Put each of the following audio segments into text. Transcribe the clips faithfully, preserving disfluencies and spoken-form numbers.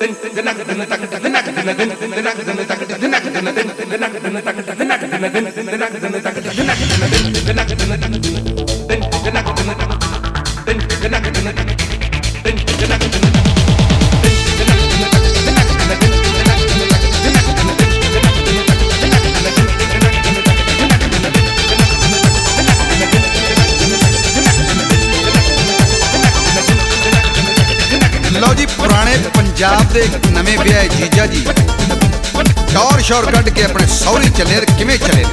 लो जी पुराने पंजाब दे नवे ब्याह जीजा जी टौर शौर कढ़ के अपने सौरी चले किवें चले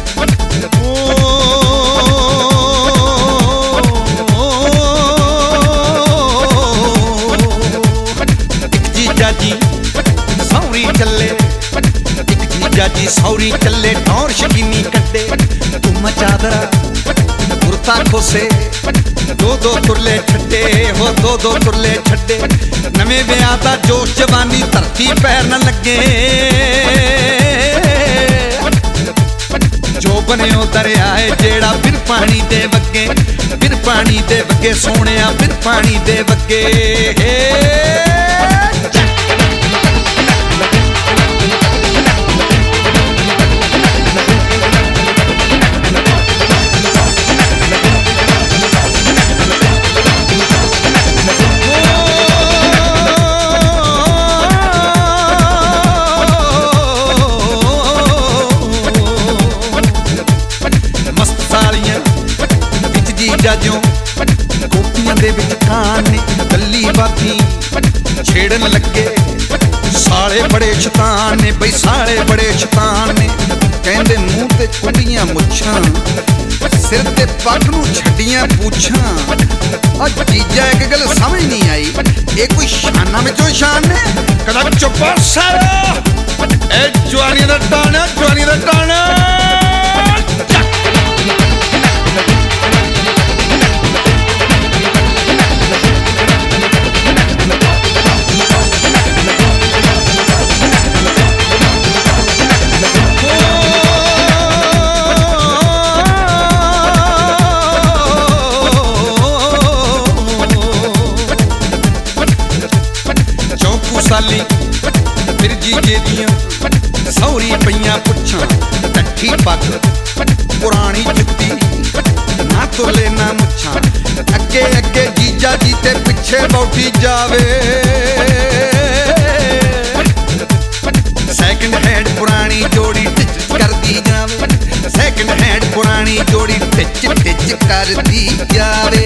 एक जीजा जी सौरी चले एक जीजा जी सौरी चले टौर शकीनी कड्डे तुम चादरा कुर्ता खोसे दो दो तुरले छड्डे हो दो दो तुरले छड्डे नवे ब्याह दा जोश जवानी धरती पैर न लगे जो बनियो दरियाए जेड़ा फिर पानी दे वगे फिर पानी दे वगे सोने फिर पानी दे वगे जाजों कोपियां दे विच कान ने गल्ली बाती छेड़न लगे साले बड़े शैतान ने बई साले बड़े शैतान ने कहंदे मुंह ते कुंडियां मुच्छां सिर ते पग नूं छड्डियां पूछां आ जीजा एक गल समझ नहीं आई ये कोई शाना विचों शान ने कदा चुप सारा ए जवानी दा टाणा जवानी दा टाणा साली फिर जीजे दियां सौरी पईयां पुछां कट्ठी पग पुरानी जुत्ती ना तुले ना मुछां अगे अगे जीजा जी ते पिछे बौठी जावे सैकंड हैंड पुरानी जोड़ी टिच कर दी जावे सैकंड हैंड पुरानी जोड़ी टिच टिच कर दी जावे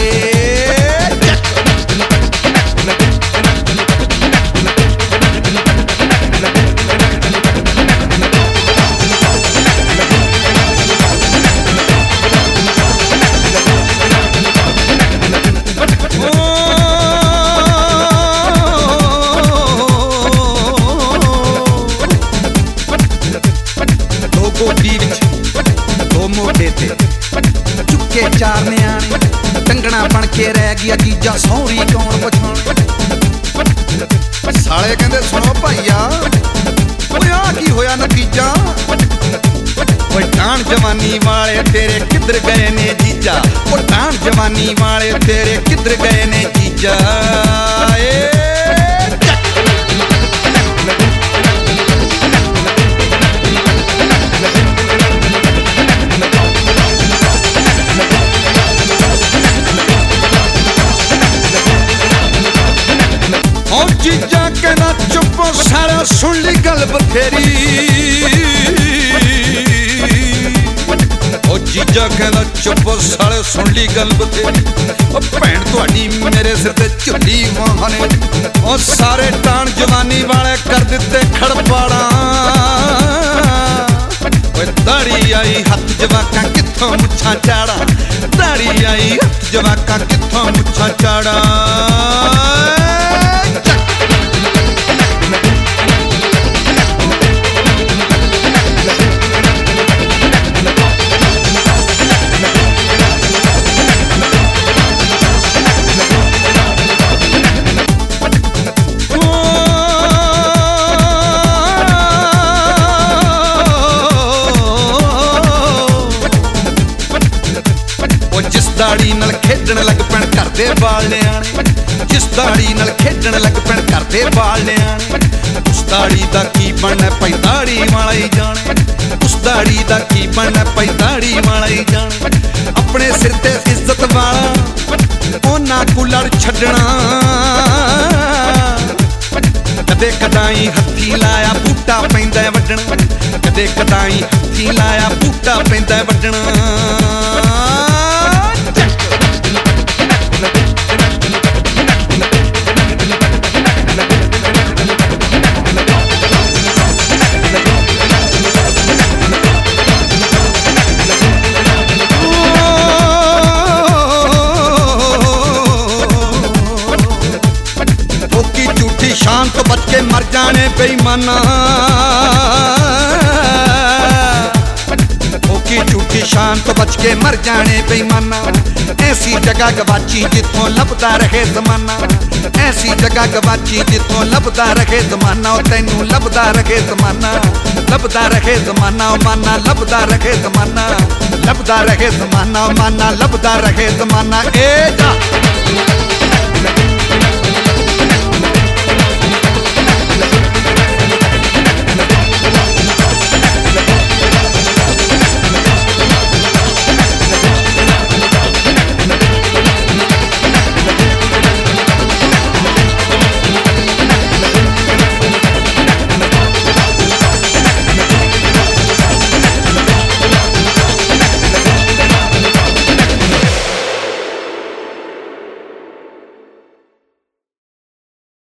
दो मोटे ते चुके चार न्याणे टंगना बन के रह गया जीजा सौरी कौन पछाणे साले कहंदे सुनो भाईया ओए आ की होया नतीजा ओए टाण जवानी वाले तेरे किधर गए ने जीजा ओ टाण जवानी वाले तेरे किधर गए ने जीजा ए जीजा कहना चुप सारा सुन ली गल बथेरी ओ जीजा कहना चुप सारे सुन ली गल बथेरी ओ भैन तुहाडी मेरे सिर ते झुली माने ओ सारे टाण जवानी वाले कर दिते खड़पाड़ा ओए दाड़ी आई हथ जवाकां कित्थों मुछां चाड़ा दाड़ी आई हथ जवाकां कित्थों मुछां चाड़ा दाड़ी नाल खेडण लग पैण घर दे बाल न्याणे जिस दाड़ी नाल खेडण लग पैण करदे बालियां ने उस दाड़ी दा की बनना भाई दाड़ी वाला ही जाने उस दाड़ी दा की बनना भाई दाड़ी वाला ही जाने अपने सिर ते इज्जत वाला ओना को लड़ छड्डना कदे कदाई हत्थी लाया बूटा पैंदा वड्डना कदे कदाई हत्थी लाया बूटा पैंदा वड्डना शान तो बच के मर जाने बेईमाना ओकी झूठी शान तो बच के मर जाने बेईमाना ऐसी जगह गवाची जिथों लभदा रहे जमाना ऐसी जगह गवाची जिथों लभदा रहे जमाना तैनू लभदा रहे जमाना लभदा रहे जमाना माना लभदा रहे जमाना लभदा रहे जमाना माना लभदा रहे जमाना ए जा